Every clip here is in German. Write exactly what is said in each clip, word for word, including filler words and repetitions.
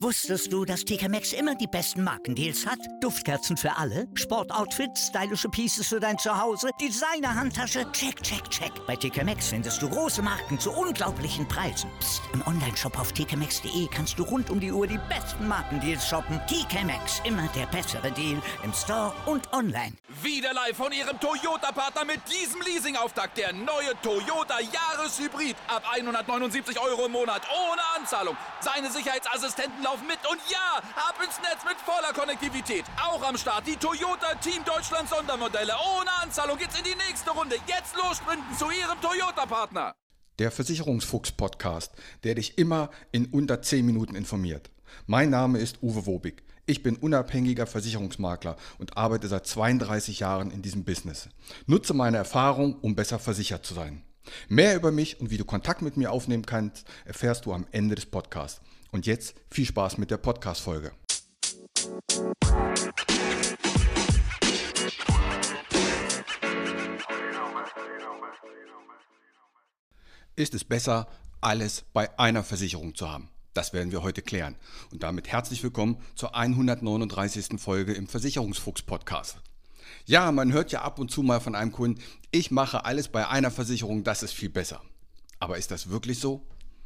Wusstest du, dass T K Maxx immer die besten Markendeals hat? Duftkerzen für alle, Sportoutfits, stylische Pieces für dein Zuhause, Designer-Handtasche, check, check, check. Bei T K Maxx findest du große Marken zu unglaublichen Preisen. Psst. Im Onlineshop auf t k maxx punkt de kannst du rund um die Uhr die besten Markendeals shoppen. T K Maxx, immer der bessere Deal im Store und online. Wieder live von Ihrem Toyota-Partner mit diesem Leasing-Auftakt. Der neue Toyota Jahreshybrid. Ab hundertneunundsiebzig Euro im Monat ohne Anzahlung. Seine Sicherheitsassistenten laufen mit und ja, ab ins Netz mit voller Konnektivität. Auch am Start die Toyota Team Deutschland Sondermodelle. Ohne Anzahlung geht's in die nächste Runde. Jetzt los sprinten zu Ihrem Toyota-Partner. Der Versicherungsfuchs-Podcast, der dich immer in unter zehn Minuten informiert. Mein Name ist Uwe Wobig. Ich bin unabhängiger Versicherungsmakler und arbeite seit zweiunddreißig Jahren in diesem Business. Nutze meine Erfahrung, um besser versichert zu sein. Mehr über mich und wie du Kontakt mit mir aufnehmen kannst, erfährst du am Ende des Podcasts. Und jetzt viel Spaß mit der Podcast-Folge. Ist es besser, alles bei einer Versicherung zu haben? Das werden wir heute klären. Und damit herzlich willkommen zur hundertneununddreißigsten Folge im Versicherungsfuchs-Podcast. Ja, man hört ja ab und zu mal von einem Kunden, ich mache alles bei einer Versicherung, das ist viel besser. Aber ist das wirklich so?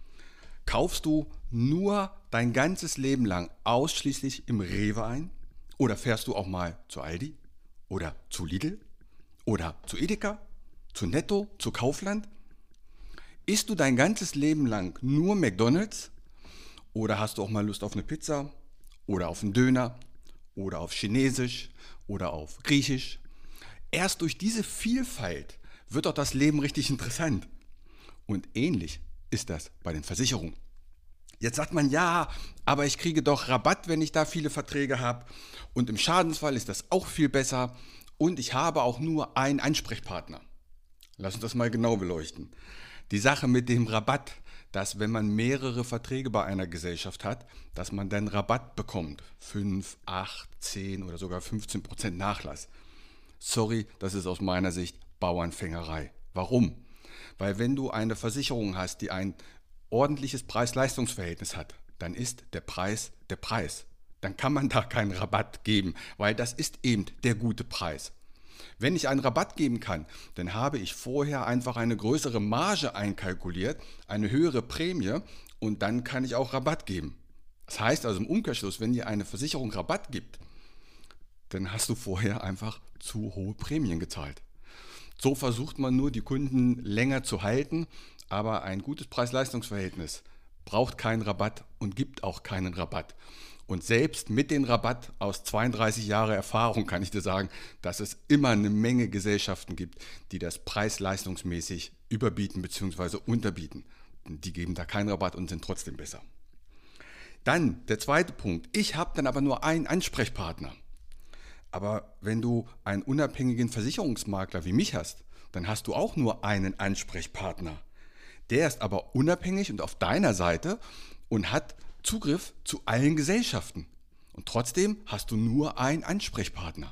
Kaufst du nur dein ganzes Leben lang ausschließlich im Rewe ein? Oder fährst du auch mal zu Aldi? Oder zu Lidl? Oder zu Edeka? Zu Netto? Zu Kaufland? Isst du dein ganzes Leben lang nur McDonald's? Oder hast du auch mal Lust auf eine Pizza? Oder auf einen Döner? Oder auf Chinesisch? Oder auf Griechisch? Erst durch diese Vielfalt wird auch das Leben richtig interessant. Und ähnlich ist das bei den Versicherungen. Jetzt sagt man, ja, aber ich kriege doch Rabatt, wenn ich da viele Verträge habe. Und im Schadensfall ist das auch viel besser. Und ich habe auch nur einen Ansprechpartner. Lass uns das mal genau beleuchten. Die Sache mit dem Rabatt, dass wenn man mehrere Verträge bei einer Gesellschaft hat, dass man dann Rabatt bekommt. fünf, acht, zehn oder sogar fünfzehn Prozent Nachlass. Sorry, das ist aus meiner Sicht Bauernfängerei. Warum? Weil wenn du eine Versicherung hast, die ein ordentliches Preis-Leistungs-Verhältnis hat, dann ist der Preis der Preis. Dann kann man da keinen Rabatt geben, weil das ist eben der gute Preis. Wenn ich einen Rabatt geben kann, dann habe ich vorher einfach eine größere Marge einkalkuliert, eine höhere Prämie und dann kann ich auch Rabatt geben. Das heißt also im Umkehrschluss, wenn dir eine Versicherung Rabatt gibt, dann hast du vorher einfach zu hohe Prämien gezahlt. So versucht man nur, die Kunden länger zu halten, aber ein gutes Preis-Leistungs-Verhältnis braucht keinen Rabatt und gibt auch keinen Rabatt. Und selbst mit dem Rabatt aus zweiunddreißig Jahre Erfahrung kann ich dir sagen, dass es immer eine Menge Gesellschaften gibt, die das preis-leistungsmäßig überbieten bzw. unterbieten. Die geben da keinen Rabatt und sind trotzdem besser. Dann der zweite Punkt. Ich habe dann aber nur einen Ansprechpartner. Aber wenn du einen unabhängigen Versicherungsmakler wie mich hast, dann hast du auch nur einen Ansprechpartner. Der ist aber unabhängig und auf deiner Seite und hat Zugriff zu allen Gesellschaften. Und trotzdem hast du nur einen Ansprechpartner.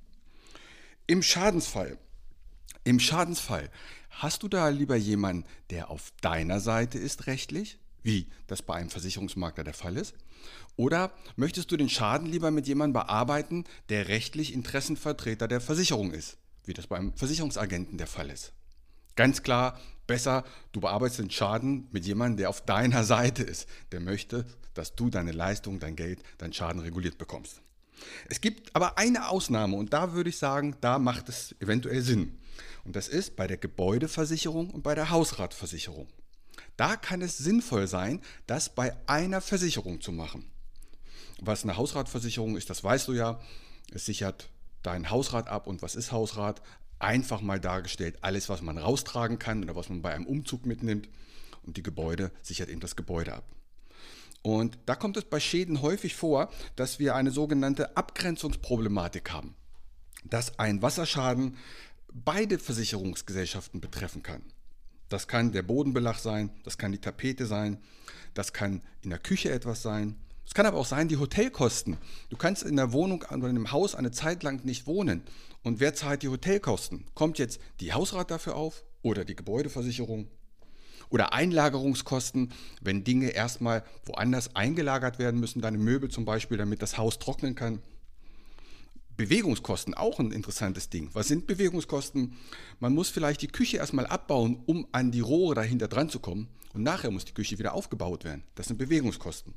Im Schadensfall, im Schadensfall hast du da lieber jemanden, der auf deiner Seite ist rechtlich, wie das bei einem Versicherungsmakler der Fall ist? Oder möchtest du den Schaden lieber mit jemandem bearbeiten, der rechtlich Interessenvertreter der Versicherung ist, wie das beim Versicherungsagenten der Fall ist? Ganz klar, besser, du bearbeitest den Schaden mit jemandem, der auf deiner Seite ist, der möchte, dass du deine Leistung, dein Geld, deinen Schaden reguliert bekommst. Es gibt aber eine Ausnahme und da würde ich sagen, da macht es eventuell Sinn. Und das ist bei der Gebäudeversicherung und bei der Hausratversicherung. Da kann es sinnvoll sein, das bei einer Versicherung zu machen. Was eine Hausratversicherung ist, das weißt du ja. Es sichert dein Hausrat ab. Und was ist Hausrat? Einfach mal dargestellt, alles, was man raustragen kann oder was man bei einem Umzug mitnimmt. Und die Gebäude sichert eben das Gebäude ab. Und da kommt es bei Schäden häufig vor, dass wir eine sogenannte Abgrenzungsproblematik haben. Dass ein Wasserschaden beide Versicherungsgesellschaften betreffen kann. Das kann der Bodenbelag sein, das kann die Tapete sein, das kann in der Küche etwas sein. Es kann aber auch sein, die Hotelkosten. Du kannst in der Wohnung oder in einem Haus eine Zeit lang nicht wohnen. Und wer zahlt die Hotelkosten? Kommt jetzt die Hausrat dafür auf oder die Gebäudeversicherung? Oder Einlagerungskosten, wenn Dinge erstmal woanders eingelagert werden müssen, deine Möbel zum Beispiel, damit das Haus trocknen kann. Bewegungskosten, auch ein interessantes Ding. Was sind Bewegungskosten? Man muss vielleicht die Küche erstmal abbauen, um an die Rohre dahinter dran zu kommen. Und nachher muss die Küche wieder aufgebaut werden. Das sind Bewegungskosten.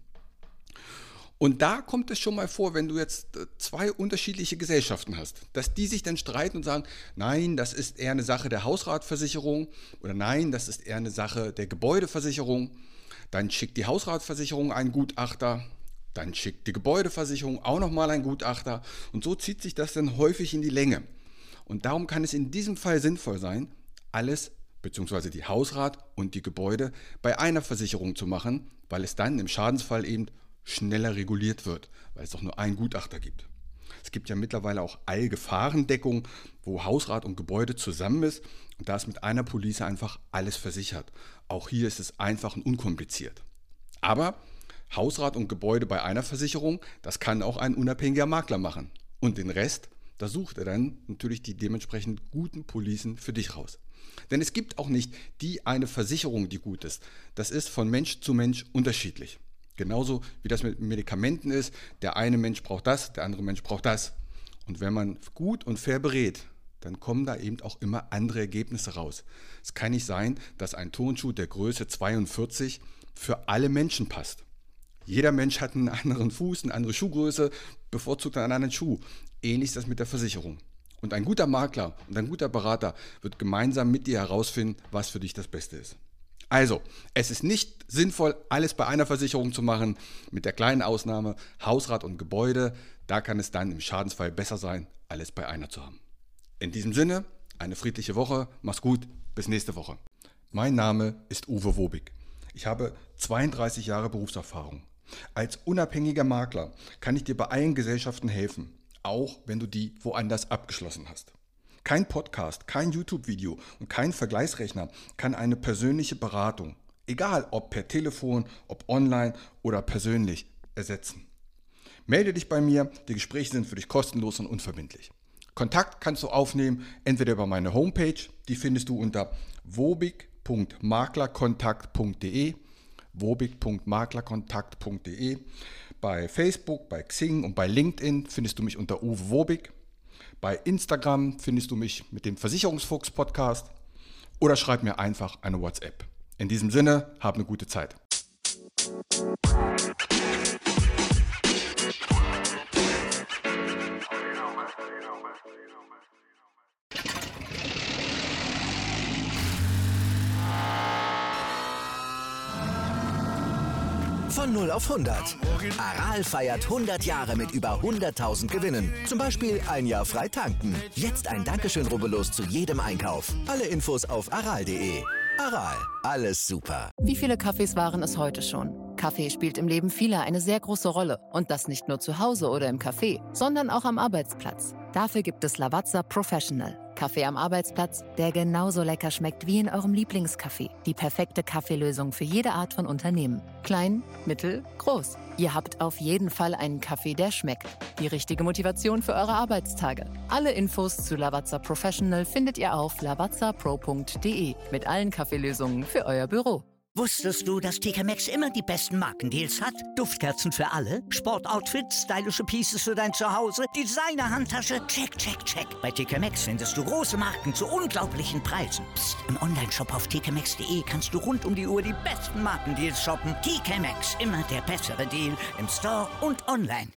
Und da kommt es schon mal vor, wenn du jetzt zwei unterschiedliche Gesellschaften hast, dass die sich dann streiten und sagen, nein, das ist eher eine Sache der Hausratversicherung oder nein, das ist eher eine Sache der Gebäudeversicherung. Dann schickt die Hausratversicherung einen Gutachter, dann schickt die Gebäudeversicherung auch nochmal einen Gutachter und so zieht sich das dann häufig in die Länge. Und darum kann es in diesem Fall sinnvoll sein, alles bzw. die Hausrat und die Gebäude bei einer Versicherung zu machen, weil es dann im Schadensfall eben schneller reguliert wird, weil es doch nur einen Gutachter gibt. Es gibt ja mittlerweile auch Allgefahrendeckung, wo Hausrat und Gebäude zusammen ist und da ist mit einer Police einfach alles versichert. Auch hier ist es einfach und unkompliziert. Aber Hausrat und Gebäude bei einer Versicherung, das kann auch ein unabhängiger Makler machen. Und den Rest, da sucht er dann natürlich die dementsprechend guten Policen für dich raus. Denn es gibt auch nicht die eine Versicherung, die gut ist. Das ist von Mensch zu Mensch unterschiedlich. Genauso wie das mit Medikamenten ist, der eine Mensch braucht das, der andere Mensch braucht das. Und wenn man gut und fair berät, dann kommen da eben auch immer andere Ergebnisse raus. Es kann nicht sein, dass ein Turnschuh der Größe zweiundvierzig für alle Menschen passt. Jeder Mensch hat einen anderen Fuß, eine andere Schuhgröße, bevorzugt einen anderen Schuh. Ähnlich ist das mit der Versicherung. Und ein guter Makler und ein guter Berater wird gemeinsam mit dir herausfinden, was für dich das Beste ist. Also, es ist nicht sinnvoll, alles bei einer Versicherung zu machen, mit der kleinen Ausnahme Hausrat und Gebäude. Da kann es dann im Schadensfall besser sein, alles bei einer zu haben. In diesem Sinne, eine friedliche Woche, mach's gut, bis nächste Woche. Mein Name ist Uwe Wobig. Ich habe zweiunddreißig Jahre Berufserfahrung. Als unabhängiger Makler kann ich dir bei allen Gesellschaften helfen, auch wenn du die woanders abgeschlossen hast. Kein Podcast, kein YouTube-Video und kein Vergleichsrechner kann eine persönliche Beratung, egal ob per Telefon, ob online oder persönlich, ersetzen. Melde dich bei mir, die Gespräche sind für dich kostenlos und unverbindlich. Kontakt kannst du aufnehmen, entweder über meine Homepage, die findest du unter wobig punkt maklerkontakt punkt de, wobig punkt maklerkontakt punkt de. Bei Facebook, bei Xing und bei LinkedIn findest du mich unter Uwe Wobig. Bei Instagram findest du mich mit dem Versicherungsfuchs-Podcast oder schreib mir einfach eine WhatsApp. In diesem Sinne, hab eine gute Zeit. Von null auf hundert. Aral feiert hundert Jahre mit über hunderttausend Gewinnen. Zum Beispiel ein Jahr frei tanken. Jetzt ein Dankeschön, rubbellos zu jedem Einkauf. Alle Infos auf aral punkt de. Aral, alles super. Wie viele Kaffees waren es heute schon? Kaffee spielt im Leben vieler eine sehr große Rolle. Und das nicht nur zu Hause oder im Café, sondern auch am Arbeitsplatz. Dafür gibt es Lavazza Professional. Kaffee am Arbeitsplatz, der genauso lecker schmeckt wie in eurem Lieblingscafé. Die perfekte Kaffeelösung für jede Art von Unternehmen. Klein, mittel, groß. Ihr habt auf jeden Fall einen Kaffee, der schmeckt. Die richtige Motivation für eure Arbeitstage. Alle Infos zu Lavazza Professional findet ihr auf lavazza pro punkt de mit allen Kaffeelösungen für euer Büro. Wusstest du, dass T K Maxx immer die besten Markendeals hat? Duftkerzen für alle, Sportoutfits, stylische Pieces für dein Zuhause, Designer-Handtasche, check, check, check. Bei T K Maxx findest du große Marken zu unglaublichen Preisen. Psst. Im Onlineshop auf t k maxx punkt de kannst du rund um die Uhr die besten Markendeals shoppen. T K Maxx, immer der bessere Deal im Store und online.